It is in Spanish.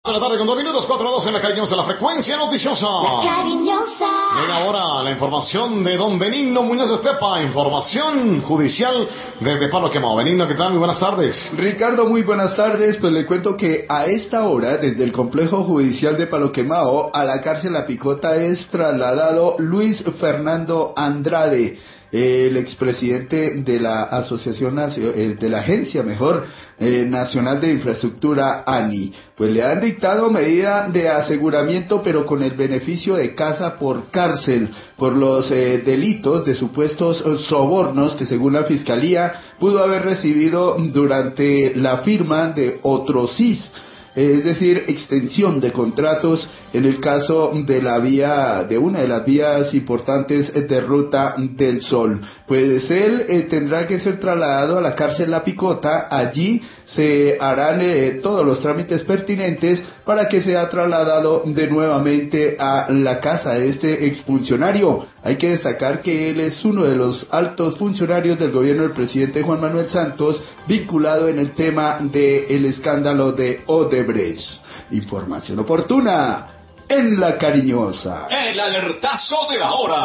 De la tarde con 2 minutos, 4:02 en la cariñosa, la frecuencia noticiosa. La cariñosa. Llega ahora la información de don Benigno Muñoz Estepa, información judicial desde Palo Quemado. Benigno, ¿qué tal? Muy buenas tardes. Ricardo, muy buenas tardes. Pues le cuento que a esta hora, desde el complejo judicial de Palo Quemado, a la cárcel La Picota es trasladado Luis Fernando Andrade, el expresidente de la Asociación de la Agencia Nacional de Infraestructura, ANI. Pues le han dictado medida de aseguramiento, pero con el beneficio de casa por cárcel, por los delitos de supuestos sobornos que, según la Fiscalía, pudo haber recibido durante la firma de otro CIS, es decir, extensión de contratos en el caso de la vía, de una de las vías importantes de Ruta del Sol. Pues él tendrá que ser trasladado a la cárcel La Picota. Allí se harán todos los trámites pertinentes para que sea trasladado de nuevamente a la casa de este exfuncionario. Hay que destacar que él es uno de los altos funcionarios del gobierno del presidente Juan Manuel Santos, vinculado en el tema del escándalo de Odebrecht. Información oportuna en La Cariñosa. El alertazo de la hora.